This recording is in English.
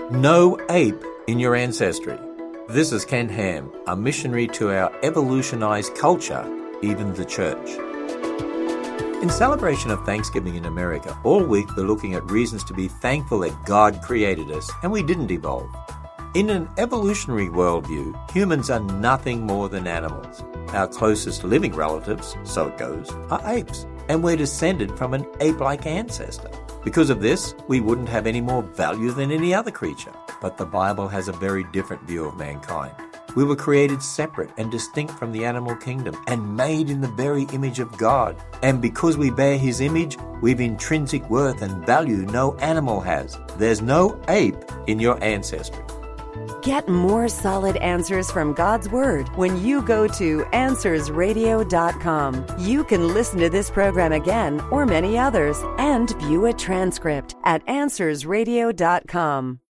No ape in your ancestry. This is Ken Ham, a missionary to our evolutionized culture, even the church. In celebration of Thanksgiving in America, all week we're looking at reasons to be thankful that God created us and we didn't evolve. In an evolutionary worldview, humans are nothing more than animals. Our closest living relatives, so it goes, are apes, and we're descended from an ape-like ancestor. Because of this, we wouldn't have any more value than any other creature. But the Bible has a very different view of mankind. We were created separate and distinct from the animal kingdom and made in the very image of God. And because we bear His image, we've intrinsic worth and value no animal has. There's no ape in your ancestry. Get more solid answers from God's Word when you go to AnswersRadio.com. You can listen to this program again or many others and view a transcript at AnswersRadio.com.